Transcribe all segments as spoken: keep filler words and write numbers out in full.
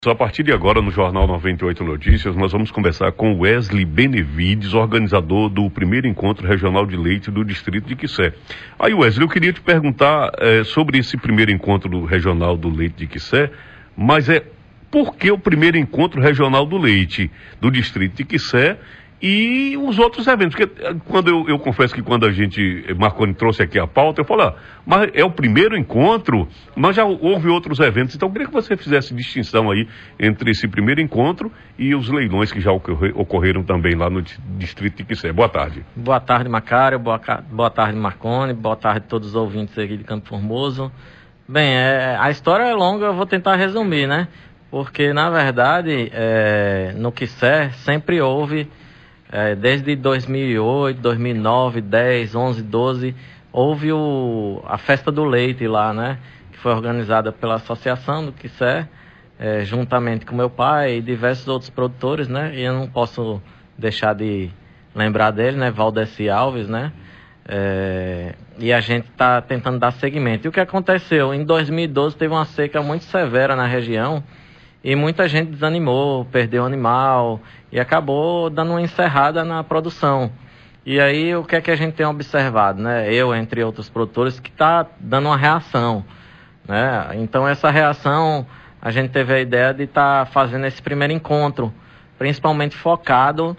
A partir de agora, no Jornal noventa e oito Notícias, nós vamos conversar com Wesley Benevides, organizador do primeiro encontro regional de leite do distrito de Quissé. Aí, Wesley, eu queria te perguntar eh, sobre esse primeiro encontro do regional do leite de Quissé, mas é por que o primeiro encontro regional do leite do distrito de Quissé e os outros eventos? Porque quando eu, eu confesso que quando a gente, Marconi trouxe aqui a pauta, eu falei, ah, mas é o primeiro encontro, mas já houve outros eventos, então eu queria que você fizesse distinção aí entre esse primeiro encontro e os leilões que já ocorre, ocorreram também lá no distrito de Quissé. Boa tarde. Boa tarde, Macário, boa, boa tarde, Marconi, boa tarde a todos os ouvintes aqui de Campo Formoso. Bem, é, a história é longa, eu vou tentar resumir, né? Porque, na verdade, é, no Quissé sempre houve... É, desde dois mil e oito, dois mil e nove, dez, onze, doze, houve o, a Festa do Leite lá, né? Que foi organizada pela Associação do Quissé, é, juntamente com meu pai e diversos outros produtores, né? E eu não posso deixar de lembrar dele, né? Valdeci Alves, né? É, e a gente está tentando dar seguimento. E o que aconteceu? Em dois mil e doze teve uma seca muito severa na região, e muita gente desanimou, perdeu o animal e acabou dando uma encerrada na produção. E aí o que é que a gente tem observado, né? Eu, entre outros produtores, que está dando uma reação, né? Então essa reação, a gente teve a ideia de estar tá fazendo esse primeiro encontro, principalmente focado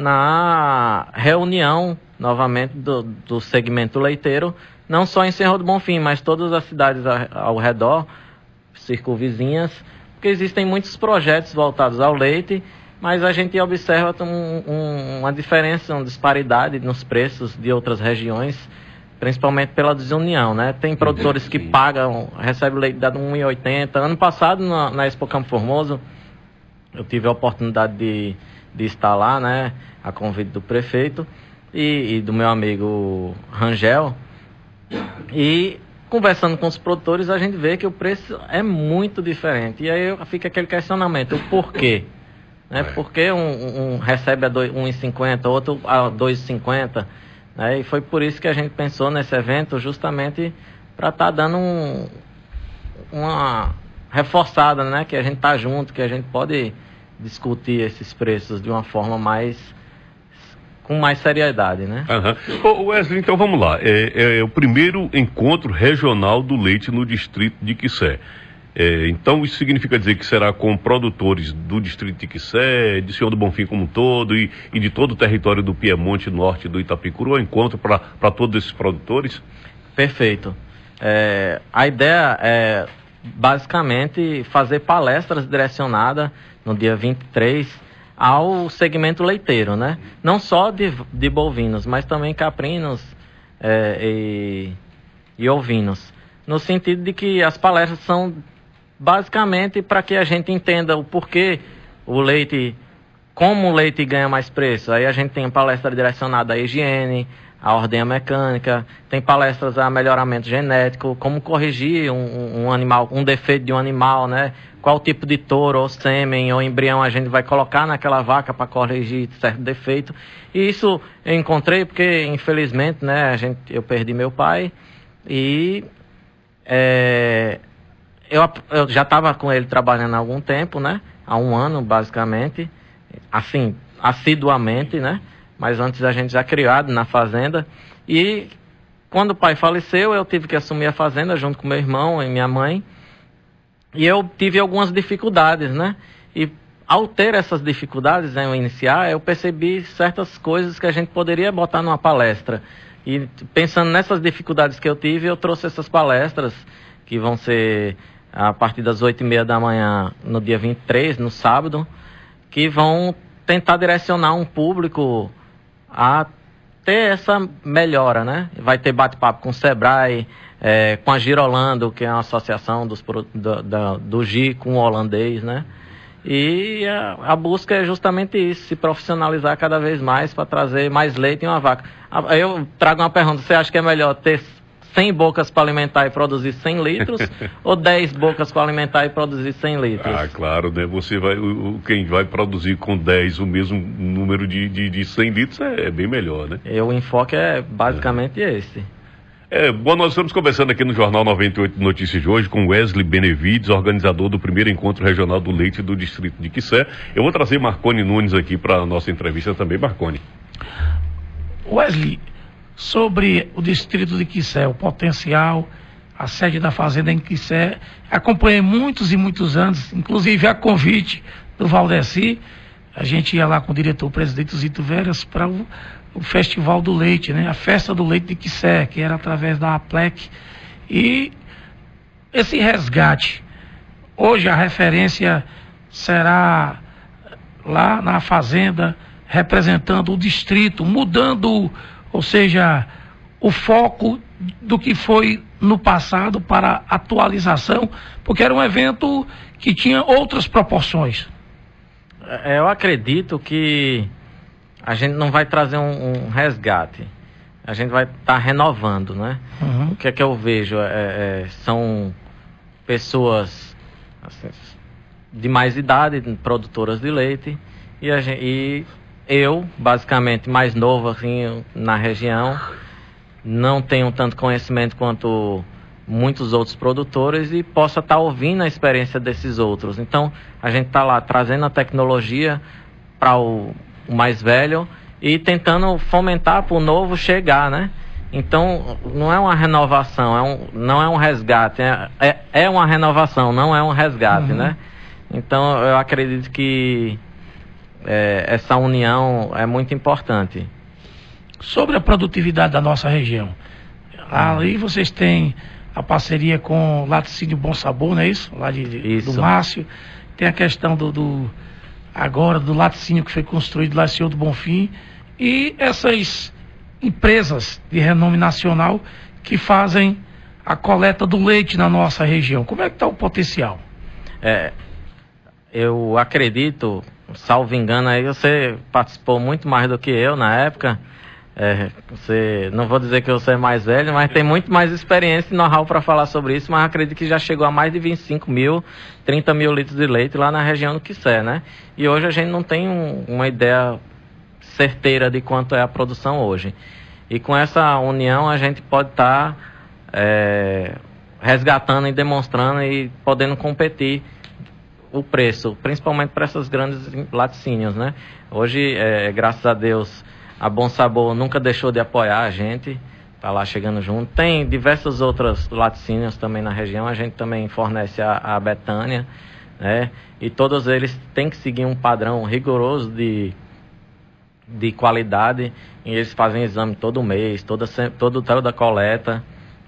na reunião, novamente, do, do segmento leiteiro, não só em Cerro do Bonfim, mas todas as cidades ao redor, circunvizinhas, porque existem muitos projetos voltados ao leite, mas a gente observa um, um, uma diferença, uma disparidade nos preços de outras regiões, principalmente pela desunião, né? Tem produtores que pagam, recebem leite dado um real e oitenta centavos. Ano passado, na, na Expo Campo Formoso, eu tive a oportunidade de, de estar lá, né? A convite do prefeito e, e do meu amigo Rangel. E... conversando com os produtores, a gente vê que o preço é muito diferente. E aí fica aquele questionamento, o porquê? Né? Por que um, um recebe a um real e cinquenta centavos, outro a dois reais e cinquenta centavos? Né? E foi por isso que a gente pensou nesse evento, justamente para estar tá dando um, uma reforçada, né? Que a gente está junto, que a gente pode discutir esses preços de uma forma mais... com mais seriedade, né? Uhum. Ô Wesley, então vamos lá. É, é o primeiro encontro regional do leite no distrito de Quissé. É, então isso significa dizer que será com produtores do distrito de Quissé, de Senhor do Bonfim como um todo e, e de todo o território do Piemonte Norte do Itapicuru, ou encontro para todos esses produtores? Perfeito. É, a ideia é basicamente fazer palestras direcionadas no dia vinte e três ao segmento leiteiro, né? Não só de, de bovinos, mas também caprinos é, e, e ovinos. No sentido de que as palestras são basicamente para que a gente entenda o porquê o leite, como o leite ganha mais preço. Aí a gente tem palestra direcionada à higiene, à ordenha mecânica, tem palestras a melhoramento genético, como corrigir um, um animal, um defeito de um animal, né? Qual tipo de touro, ou sêmen, ou embrião a gente vai colocar naquela vaca para corrigir certo defeito. E isso eu encontrei porque, infelizmente, né, a gente, eu perdi meu pai e é, eu, eu já estava com ele trabalhando há algum tempo, né? Há um ano, basicamente, assim, assiduamente, né? Mas antes a gente já criado na fazenda. E quando o pai faleceu, eu tive que assumir a fazenda junto com meu irmão e minha mãe. E eu tive algumas dificuldades, né? E ao ter essas dificuldades, né, ao iniciar, eu percebi certas coisas que a gente poderia botar numa palestra. E pensando nessas dificuldades que eu tive, eu trouxe essas palestras, que vão ser a partir das oito e meia da manhã, no dia vinte e três, no sábado, que vão tentar direcionar um público a ter essa melhora, né? Vai ter bate-papo com o Sebrae, é, com a Girolando, que é uma associação dos, do, do, do G I com o holandês, né? E a, a busca é justamente isso, se profissionalizar cada vez mais para trazer mais leite em uma vaca. Aí eu trago uma pergunta, você acha que é melhor ter cem bocas para alimentar e produzir cem litros ou dez bocas para alimentar e produzir cem litros? Ah, claro, né? Você vai, o, quem vai produzir com dez o mesmo número de, de, de cem litros é, é bem melhor, né? E o enfoque é basicamente é. esse. É, bom, nós estamos conversando aqui no Jornal noventa e oito Notícias de hoje com Wesley Benevides, organizador do primeiro encontro regional do leite do distrito de Quissé. Eu vou trazer Marconi Nunes aqui para a nossa entrevista também. Marconi. Wesley, sobre o distrito de Quissé, o potencial, a sede da fazenda em Quissé, acompanhei muitos e muitos anos, inclusive a convite do Valdeci, a gente ia lá com o diretor-presidente Zito Veras para o o Festival do Leite, né? A Festa do Leite de Quissé, que era através da APLEC. E esse resgate, hoje a referência será lá na fazenda, representando o distrito, mudando, ou seja, o foco do que foi no passado para atualização, porque era um evento que tinha outras proporções. Eu acredito que a gente não vai trazer um, um resgate, a gente vai estar tá renovando, né? Uhum. O que é que eu vejo? É, é, são pessoas assim, de mais idade, produtoras de leite, e, a gente, e eu, basicamente, mais novo assim, na região, não tenho tanto conhecimento quanto muitos outros produtores e possa estar tá ouvindo a experiência desses outros. Então, a gente está lá trazendo a tecnologia para o o mais velho e tentando fomentar para o novo chegar, né? Então, não é uma renovação, é um, não é um resgate, é, é, é uma renovação, não é um resgate, uhum. né? Então, eu acredito que é, essa união é muito importante. Sobre a produtividade da nossa região, ali vocês têm a parceria com o Laticínio Bom Sabor, não é isso? Lá de, isso. do Márcio. Tem a questão do... do agora do laticínio que foi construído lá em Senhor do Bonfim, e essas empresas de renome nacional que fazem a coleta do leite na nossa região. Como é que está o potencial? É, eu acredito, salvo engano, aí você participou muito mais do que eu na época. É, você, não vou dizer que você é mais velho, mas tem muito mais experiência e know-how para falar sobre isso, mas acredito que já chegou a mais de vinte e cinco mil, trinta mil litros de leite lá na região do Quissé, né? E hoje a gente não tem um, uma ideia certeira de quanto é a produção hoje. E com essa união a gente pode estar tá, é, resgatando e demonstrando e podendo competir o preço, principalmente para essas grandes laticínios, né? Hoje, é, graças a Deus, a Bom Sabor nunca deixou de apoiar a gente, tá lá chegando junto. Tem diversas outras laticínios também na região, a gente também fornece a, a Betânia, né? E todos eles têm que seguir um padrão rigoroso de, de qualidade, e eles fazem exame todo mês, toda, todo toda coleta.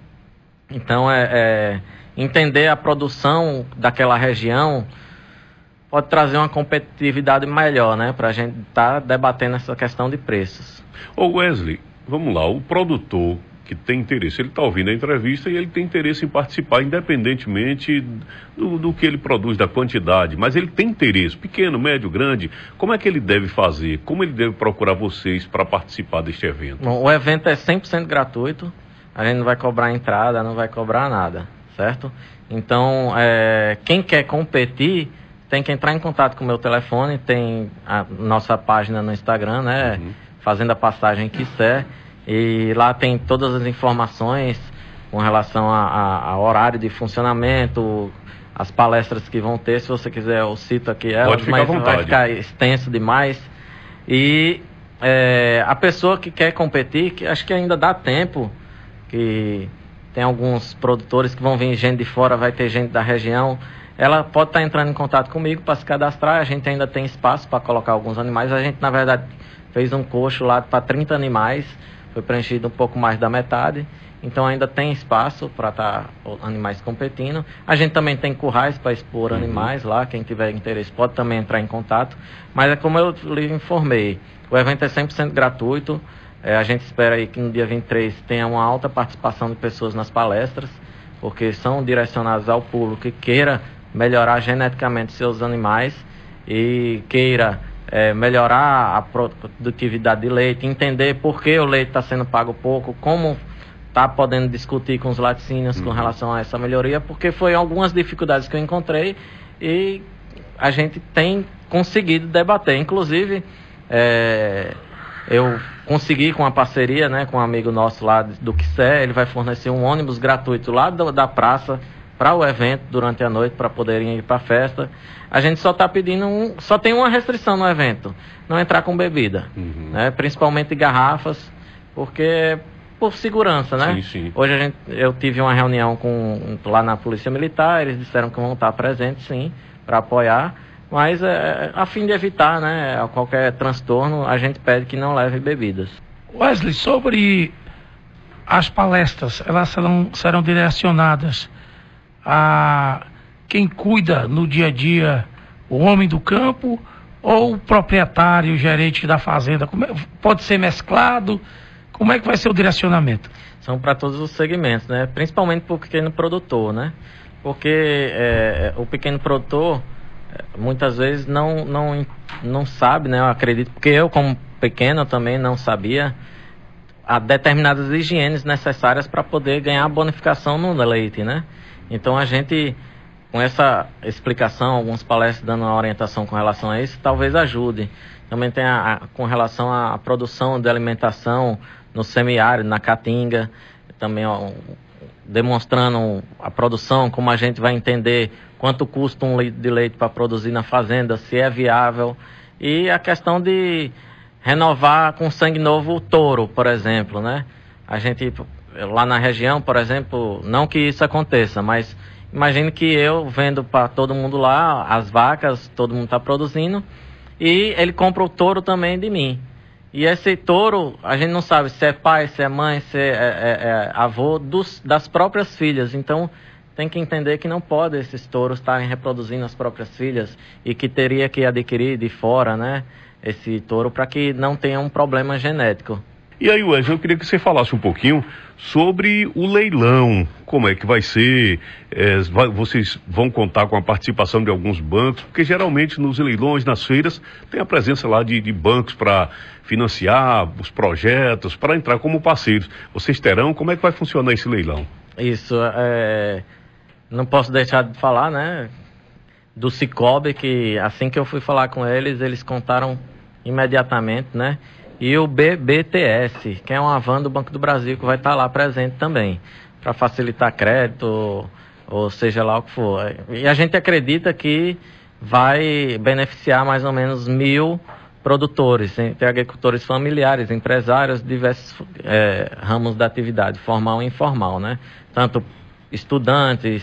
Então, é, é entender a produção daquela região pode trazer uma competitividade melhor, né? Para a gente estar tá debatendo essa questão de preços. Ô Wesley, vamos lá, o produtor que tem interesse, ele está ouvindo a entrevista e ele tem interesse em participar, independentemente do, do que ele produz, da quantidade, mas ele tem interesse, pequeno, médio, grande, como é que ele deve fazer? Como ele deve procurar vocês para participar deste evento? Bom, o evento é cem por cento gratuito, a gente não vai cobrar entrada, não vai cobrar nada, certo? Então, é, quem quer competir tem que entrar em contato com o meu telefone, tem a nossa página no Instagram, né? Uhum. Fazenda Passagem Quissé, e lá tem todas as informações com relação a, a, a horário de funcionamento, as palestras que vão ter. Se você quiser, eu cito aqui elas, mas vai ficar extenso demais. E é, a pessoa que quer competir, que acho que ainda dá tempo, que tem alguns produtores que vão vir gente de fora, vai ter gente da região. Ela pode estar entrando em contato comigo para se cadastrar. A gente ainda tem espaço para colocar alguns animais. A gente, na verdade, fez um coxo lá para trinta animais. Foi preenchido um pouco mais da metade. Então, ainda tem espaço para estar animais competindo. A gente também tem currais para expor uhum. animais lá. Quem tiver interesse pode também entrar em contato. Mas é como eu lhe informei. O evento é cem por cento gratuito. É, a gente espera aí que no dia vinte e três tenha uma alta participação de pessoas nas palestras, porque são direcionadas ao público que queira melhorar geneticamente seus animais e queira é, melhorar a produtividade de leite, entender por que o leite está sendo pago pouco, como está podendo discutir com os laticínios uhum. com relação a essa melhoria, porque foi algumas dificuldades que eu encontrei e a gente tem conseguido debater. Inclusive, é, eu consegui com a parceria, né, com um amigo nosso lá do Quissé, ele vai fornecer um ônibus gratuito lá do, da praça para o evento durante a noite, para poderem ir para a festa. A gente só está pedindo, um, só tem uma restrição no evento, não entrar com bebida, uhum. né, principalmente garrafas, porque por segurança, né? Sim, sim. Hoje a gente, eu tive uma reunião com, lá na Polícia Militar, eles disseram que vão estar presentes, sim, para apoiar, mas é, a fim de evitar, né, qualquer transtorno, a gente pede que não leve bebidas. Wesley, sobre as palestras, elas serão, serão direcionadas a quem cuida no dia a dia, o homem do campo ou o proprietário, o gerente da fazenda? Como é, pode ser mesclado? Como é que vai ser o direcionamento? São para todos os segmentos, né? Principalmente para o pequeno produtor, né? Porque é, o pequeno produtor muitas vezes não, não, não sabe, né? Eu acredito, porque eu como pequeno também não sabia há determinadas higienes necessárias para poder ganhar a bonificação no leite, né? Então a gente, com essa explicação, algumas palestras dando uma orientação com relação a isso, talvez ajude. Também tem a, a, com relação à produção de alimentação no semiárido, na caatinga, também ó, demonstrando a produção, como a gente vai entender quanto custa um litro de leite para produzir na fazenda, se é viável, e a questão de renovar com sangue novo o touro, por exemplo, né? A gente, lá na região, por exemplo, não que isso aconteça, mas imagine que eu vendo para todo mundo lá, as vacas, todo mundo está produzindo, e ele compra o touro também de mim. E esse touro, a gente não sabe se é pai, se é mãe, se é, é, é avô dos, das próprias filhas. Então, tem que entender que não pode esses touros estarem reproduzindo as próprias filhas e que teria que adquirir de fora, né, esse touro para que não tenha um problema genético. E aí, Wesley, eu queria que você falasse um pouquinho sobre o leilão, como é que vai ser, é, vai, vocês vão contar com a participação de alguns bancos, porque geralmente nos leilões, nas feiras, tem a presença lá de, de bancos para financiar os projetos, para entrar como parceiros. Vocês terão, como é que vai funcionar esse leilão? Isso, é, não posso deixar de falar, né, do Cicobi, que assim que eu fui falar com eles, eles contaram imediatamente, né, e o B B T S, que é uma van do Banco do Brasil, que vai estar lá presente também, para facilitar crédito, ou seja lá o que for. E a gente acredita que vai beneficiar mais ou menos mil produtores, entre agricultores familiares, empresários, diversos é, ramos da atividade, formal e informal, né? Tanto estudantes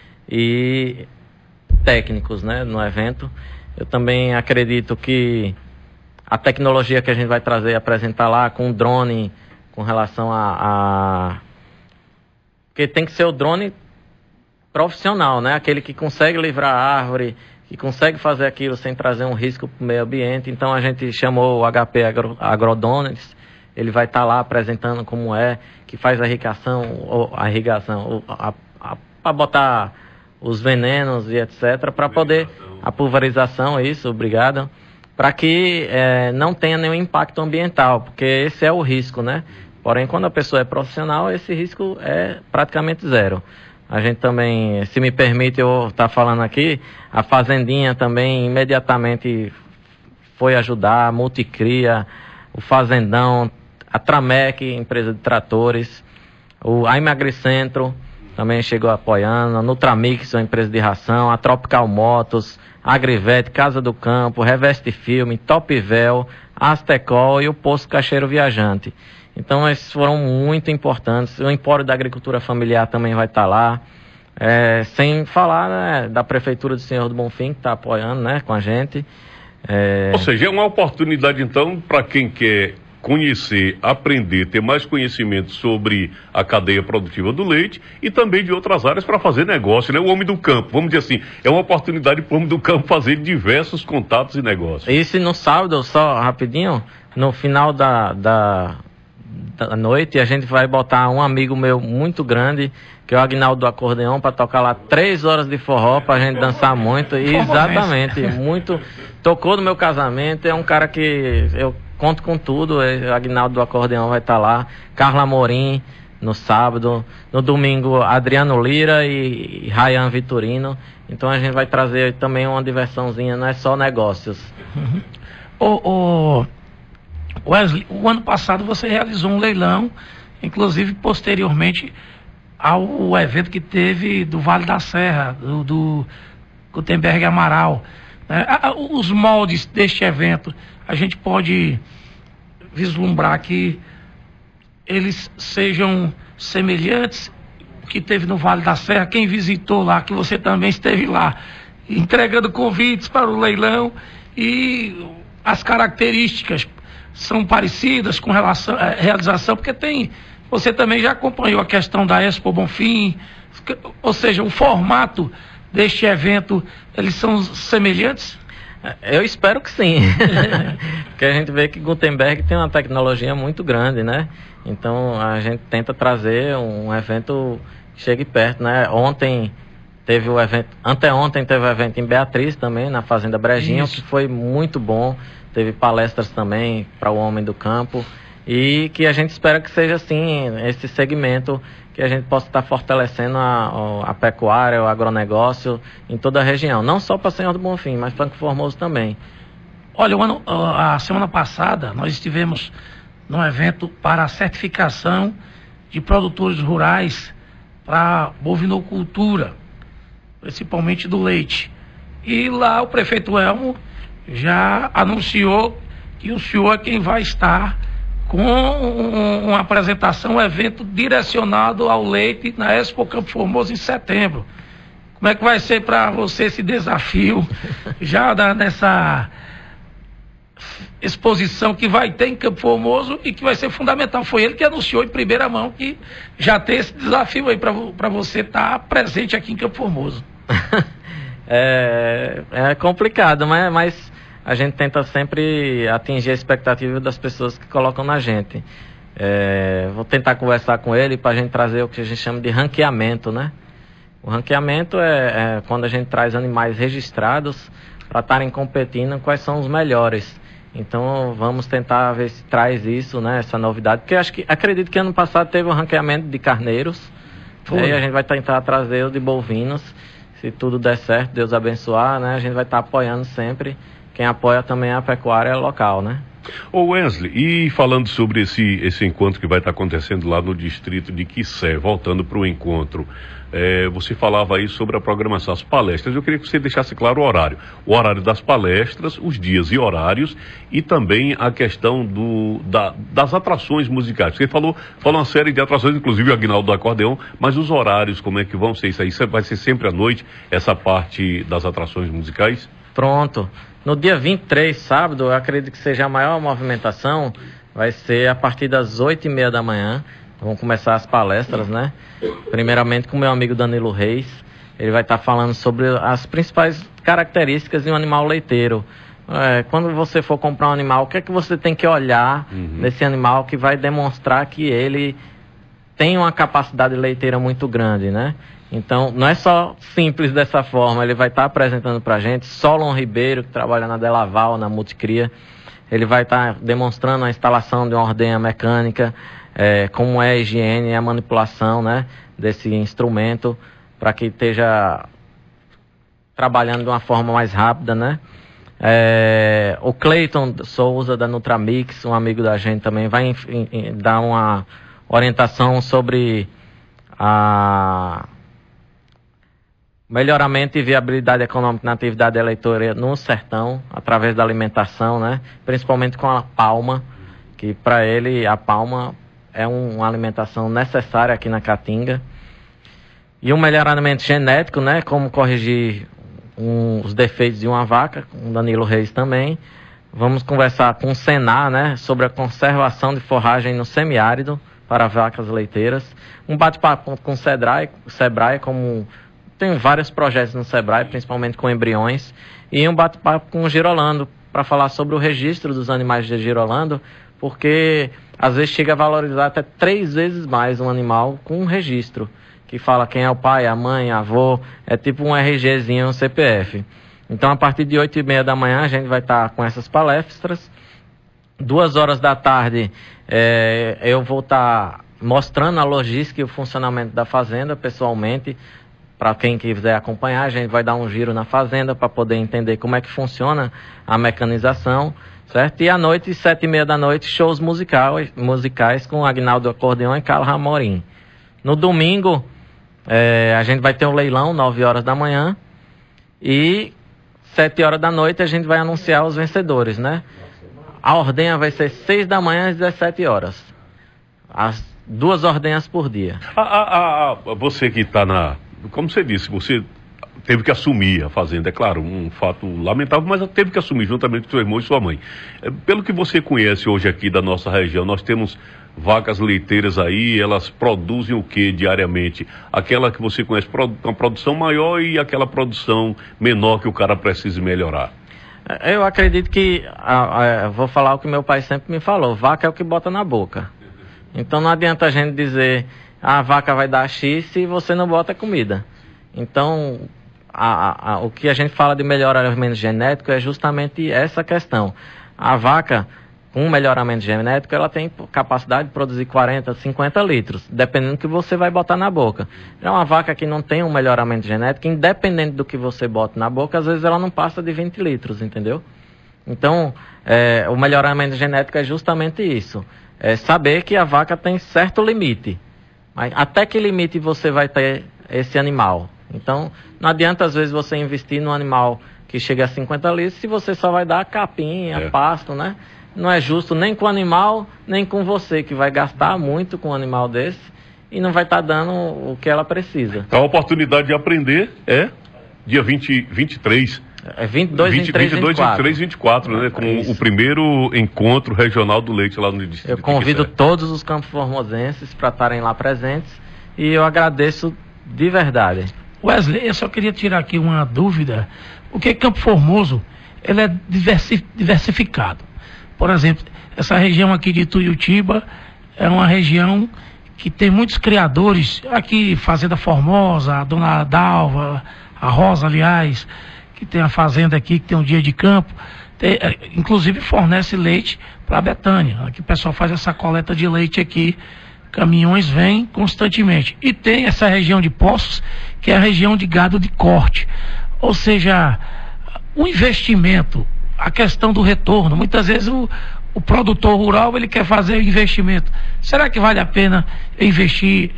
e técnicos, né, no evento. Eu também acredito que a tecnologia que a gente vai trazer e apresentar lá com o drone, com relação a, a... Porque tem que ser o drone profissional, né? Aquele que consegue livrar a árvore, que consegue fazer aquilo sem trazer um risco para o meio ambiente. Então a gente chamou o H P Agro, Agrodrones, ele vai estar tá lá apresentando como é, que faz a irrigação, ou a irrigação, para botar os venenos e etcétera, para poder... A pulverização, isso, obrigado. Para que é, não tenha nenhum impacto ambiental, porque esse é o risco, né? Porém, quando a pessoa é profissional, esse risco é praticamente zero. A gente também, se me permite eu estar falando aqui, a Fazendinha também imediatamente foi ajudar, a Multicria, o Fazendão, a Tramec, empresa de tratores, o, a Emagricentro também chegou apoiando, a Nutramix, uma empresa de ração, a Tropical Motos, a Agrivete, Casa do Campo, Reveste Filme, Topvel, Astecol e o Posto Cacheiro Viajante. Então, esses foram muito importantes. O Empório da Agricultura Familiar também vai estar lá. É, sem falar, né, da Prefeitura do Senhor do Bonfim, que está apoiando, né, com a gente. É... Ou seja, é uma oportunidade, então, para quem quer conhecer, aprender, ter mais conhecimento sobre a cadeia produtiva do leite e também de outras áreas para fazer negócio, né? O homem do campo, vamos dizer assim, é uma oportunidade para o homem do campo fazer diversos contatos e negócios. Isso no sábado, só rapidinho, no final da, da, da noite, a gente vai botar um amigo meu muito grande, que é o Agnaldo do Acordeão, para tocar lá três horas de forró, para a gente dançar muito. Exatamente, muito. Tocou no meu casamento, é um cara que eu conto com tudo. O Agnaldo do Acordeão vai estar lá, Carla Morim no sábado, no domingo Adriano Lira e Ryan Vitorino. Então a gente vai trazer também uma diversãozinha, não é só negócios. Uhum. O, o Wesley, o ano passado você realizou um leilão, inclusive posteriormente ao evento que teve do Vale da Serra, do, do Gutenberg Amaral. Né? Os moldes deste evento, a gente pode vislumbrar que eles sejam semelhantes ao que teve no Vale da Serra. Quem visitou lá, que você também esteve lá, entregando convites para o leilão, e as características são parecidas com relação à realização, porque tem... Você também já acompanhou a questão da Expo Bonfim, ou seja, o formato deste evento, eles são semelhantes? Eu espero que sim, porque a gente vê que Gutenberg tem uma tecnologia muito grande, né? Então a gente tenta trazer um evento que chegue perto, né? Ontem teve o evento, anteontem teve o evento em Beatriz também, na Fazenda Brejinho, Isso. que foi muito bom, teve palestras também para o homem do campo. E que a gente espera que seja assim, esse segmento, que a gente possa estar fortalecendo a, a pecuária, o agronegócio em toda a região. Não só para Senhor do Bonfim, mas para Campo Formoso também. Olha, o ano, a semana passada nós estivemos num evento para a certificação de produtores rurais para bovinocultura, principalmente do leite. E lá o prefeito Elmo já anunciou que o senhor é quem vai estar com um, uma apresentação, um evento direcionado ao leite na Expo Campo Formoso em setembro. Como é que vai ser para você esse desafio, já da, nessa exposição que vai ter em Campo Formoso e que vai ser fundamental? Foi ele que anunciou em primeira mão que já tem esse desafio aí para você estar presente aqui em Campo Formoso. é, é complicado, mas... mas... a gente tenta sempre atingir a expectativa das pessoas que colocam na gente. É, vou tentar conversar com ele para a gente trazer o que a gente chama de ranqueamento, né? O ranqueamento é, é quando a gente traz animais registrados para estarem competindo quais são os melhores. Então vamos tentar ver se traz isso, né? Essa novidade, porque acho que, acredito que ano passado teve um ranqueamento de carneiros, né, e a gente vai tentar trazer o de bovinos. Se tudo der certo, Deus abençoar, né? A gente vai estar apoiando sempre. Quem apoia também a pecuária local, né? Ô Wesley, e falando sobre esse, esse encontro que vai estar acontecendo lá no distrito de Quissé, voltando para o encontro, é, você falava aí sobre a programação, as palestras. Eu queria que você deixasse claro o horário. O horário das palestras, os dias e horários, e também a questão do, da, das atrações musicais. Você falou, falou uma série de atrações, inclusive o Aguinaldo do Acordeão, mas os horários, como é que vão ser isso aí? Vai ser sempre à noite, essa parte das atrações musicais? Pronto. No dia vinte e três, sábado, eu acredito que seja a maior movimentação, vai ser a partir das oito e meia da manhã. Vão começar as palestras, né? Primeiramente com o meu amigo Danilo Reis. Ele vai estar falando sobre as principais características de um animal leiteiro. É, quando você for comprar um animal, o que é que você tem que olhar uhum. nesse animal que vai demonstrar que ele tem uma capacidade leiteira muito grande, né? Então, não é só simples dessa forma. Ele vai estar apresentando para a gente Solon Ribeiro, que trabalha na Delaval, na Multicria. Ele vai estar demonstrando a instalação de uma ordenha mecânica, é, como é a higiene e a manipulação, né, desse instrumento, para que esteja trabalhando de uma forma mais rápida, né? É, o Cleiton Souza, da Nutramix, um amigo da gente também, vai em, em, dar uma orientação sobre a melhoramento e viabilidade econômica na atividade eleitoral no sertão, através da alimentação, né? Principalmente com a palma, que para ele a palma é um, uma alimentação necessária aqui na Caatinga. E um melhoramento genético, né? Como corrigir um, os defeitos de uma vaca, com Danilo Reis também. Vamos conversar com o Senar, né? Sobre a conservação de forragem no semiárido para vacas leiteiras. Um bate-papo com o Sebrae, Sebrae como... Tem vários projetos no Sebrae, principalmente com embriões, e um bate-papo com o Girolando, para falar sobre o registro dos animais de Girolando, porque às vezes chega a valorizar até três vezes mais um animal com um registro, que fala quem é o pai, a mãe, avô, é tipo um RGzinho, um C P F. Então, a partir de oito e meia da manhã, a gente vai estar com essas palestras. Duas horas da tarde, é, eu vou estar mostrando a logística e o funcionamento da fazenda, pessoalmente, para quem quiser acompanhar, a gente vai dar um giro na fazenda para poder entender como é que funciona a mecanização, certo? E à noite, sete e meia da noite, shows musicais, musicais com Agnaldo Acordeon e Carlos Amorim. No domingo, é, a gente vai ter um leilão, nove horas da manhã, e sete horas da noite a gente vai anunciar os vencedores, né? A ordenha vai ser seis da manhã às dezessete horas. As duas ordenhas por dia. Ah, ah, ah, você que está na... Como você disse, você teve que assumir a fazenda, é claro, um fato lamentável, mas teve que assumir juntamente com seu irmão e sua mãe. É, pelo que você conhece hoje aqui da nossa região, nós temos vacas leiteiras aí, elas produzem o que diariamente? Aquela que você conhece, uma produção maior e aquela produção menor que o cara precisa melhorar? Eu acredito que, a, a, vou falar o que meu pai sempre me falou, vaca é o que bota na boca. Então não adianta a gente dizer, a vaca vai dar X se você não bota comida. Então, a, a, a, o que a gente fala de melhoramento genético é justamente essa questão. A vaca, com melhoramento genético, ela tem capacidade de produzir quarenta, cinquenta litros, dependendo do que você vai botar na boca. Já uma vaca que não tem um melhoramento genético, independente do que você bota na boca, às vezes ela não passa de vinte litros, entendeu? Então, é, o melhoramento genético é justamente isso. É saber que a vaca tem certo limite. Mas até que limite você vai ter esse animal? Então, não adianta às vezes você investir num animal que chega a cinquenta litros se você só vai dar capim, é. pasto, né? Não é justo nem com o animal, nem com você, que vai gastar muito com um animal desse e não vai estar tá dando o que ela precisa. A oportunidade de aprender é dia vinte, vinte e três. É vinte e dois, vinte e três, vinte e dois, vinte e três, vinte e quatro, né? Com é o primeiro encontro regional do leite lá no distrito. Eu convido todos os campos formosenses para estarem lá presentes e eu agradeço de verdade. Wesley, eu só queria tirar aqui uma dúvida. O que é Campo Formoso? Ele é diversificado. Por exemplo, essa região aqui de Tuiutiba é uma região que tem muitos criadores. Aqui, Fazenda Formosa, a Dona Dalva, a Rosa, aliás, que tem a fazenda aqui, que tem um dia de campo, tem, inclusive fornece leite para Betânia. Aqui o pessoal faz essa coleta de leite aqui, caminhões vêm constantemente. E tem essa região de Poços, que é a região de gado de corte. Ou seja, o investimento, a questão do retorno, muitas vezes o, o produtor rural ele quer fazer o investimento. Será que vale a pena investir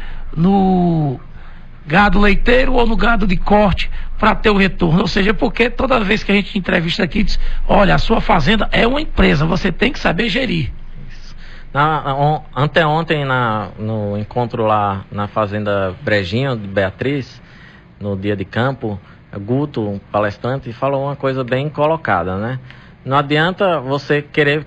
no gado leiteiro ou no gado de corte para ter o retorno? Ou seja, porque toda vez que a gente entrevista aqui, diz, olha, a sua fazenda é uma empresa, você tem que saber gerir. Isso. Na, on, anteontem, na, no encontro lá na fazenda Brejinho, de Beatriz, no dia de campo, Guto, um palestrante, falou uma coisa bem colocada, né? Não adianta você querer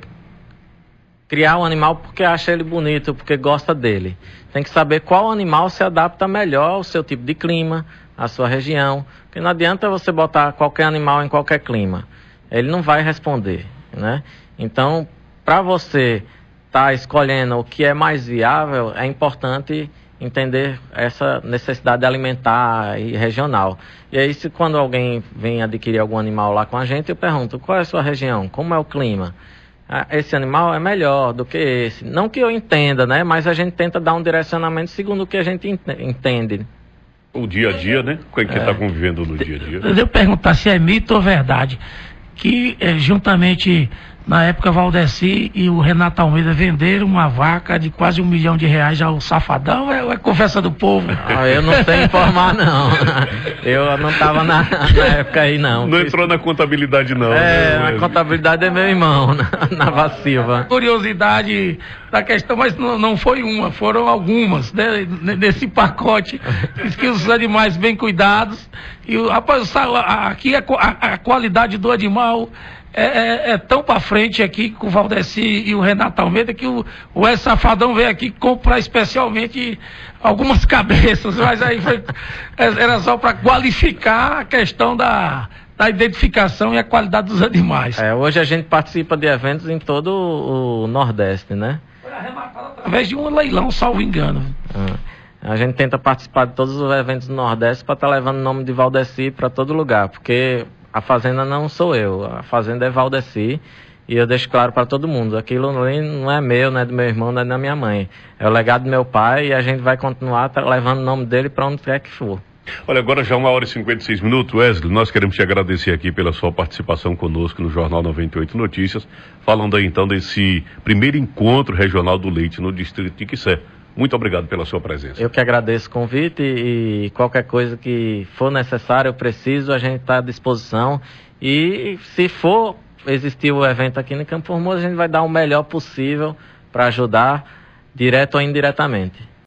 criar um animal porque acha ele bonito, porque gosta dele. Tem que saber qual animal se adapta melhor ao seu tipo de clima, à sua região. Porque não adianta você botar qualquer animal em qualquer clima. Ele não vai responder, né? Então, para você estar tá escolhendo o que é mais viável, é importante entender essa necessidade alimentar e regional. E aí, se quando alguém vem adquirir algum animal lá com a gente, eu pergunto, qual é a sua região? Como é o clima? Esse animal é melhor do que esse. Não que eu entenda, né? Mas a gente tenta dar um direcionamento segundo o que a gente entende. O dia a dia, né? Quem que está é. convivendo no dia a dia. Eu perguntar se é mito ou verdade. Que é, juntamente, na época, Valdeci e o Renato Almeida venderam uma vaca de quase um milhão de reais ao Safadão, é, é conversa do povo? Ah, eu não sei informar, não. Eu não estava na, na época aí, não. Não entrou na contabilidade, não. É, né? a contabilidade é meu irmão, na, na Vacilva. Curiosidade da questão, mas não, não foi uma, foram algumas, né, nesse pacote. Diz que os animais bem cuidados, e o, rapaz, aqui a, a, a qualidade do animal É, é, é tão pra frente aqui com o Valdeci e o Renato Almeida que o, o Wes Safadão veio aqui comprar especialmente algumas cabeças, mas aí foi, era só para qualificar a questão da, da identificação e a qualidade dos animais. É, hoje a gente participa de eventos em todo o Nordeste, né? Foi arrematado através de um leilão, salvo engano. Ah, a gente tenta participar de todos os eventos do Nordeste para estar tá levando o nome de Valdeci para todo lugar, porque a fazenda não sou eu, a fazenda é Valdeci, e eu deixo claro para todo mundo, aquilo não é meu, não é do meu irmão, não é da minha mãe, é o legado do meu pai e a gente vai continuar levando o nome dele para onde quer que for. Olha, agora já uma hora e cinquenta e seis minutos, Wesley, nós queremos te agradecer aqui pela sua participação conosco no Jornal noventa e oito Notícias, falando aí então desse primeiro encontro regional do leite no distrito de Iquicé. Muito obrigado pela sua presença. Eu que agradeço o convite e qualquer coisa que for necessário, eu preciso, a gente está à disposição. E se for existir o evento aqui no Campo Formoso, a gente vai dar o melhor possível para ajudar, direto ou indiretamente.